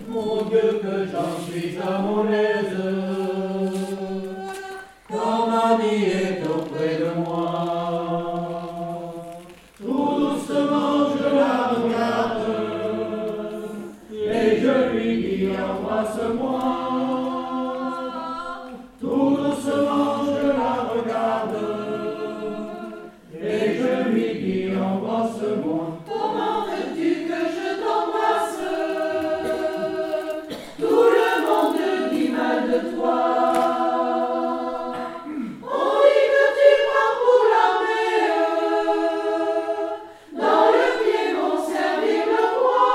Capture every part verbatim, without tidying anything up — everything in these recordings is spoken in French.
Mon Dieu, que j'en suis à mon aise, quand mamie est auprès de moi. Tout doucement je la regarde, et je lui dis embrasse-moi. Tout doucement je la regarde, et je lui dis embrasse-moi. Comment veux-tu que je t'embrasse? Tout le monde dit mal de toi. On dit que tu prends pour l'armée, dans le pied vont servir le roi.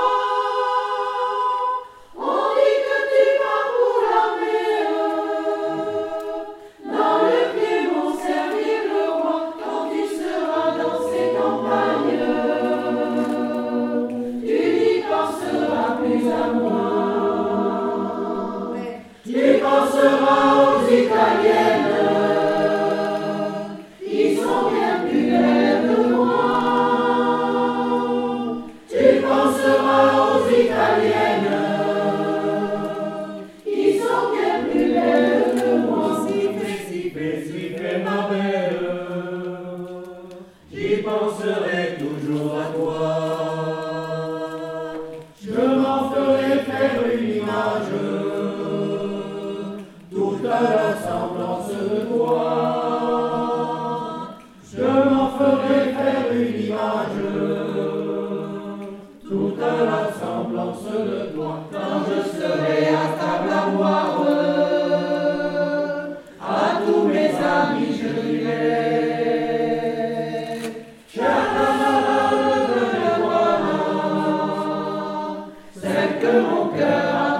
On dit que tu prends pour l'armée, dans le pied vont servir le roi. Quand tu seras dans ces campagnes, tu n'y penseras plus à moi. Tu penseras aux Italiennes, Qui sont bien plus belles que moi. tu penseras aux Italiennes, Qui sont bien plus belles que moi. si fait, si fait, si fait ma belle, j'y penserai toujours à toi. Je m'en ferai faire une image, toute la semblance de toi. Je m'en ferai faire une image, toute la semblance de toi. Quand je serai à table à boire, à tous mes amis je dirai, chers camarades, venez voir, celle que mon cœur a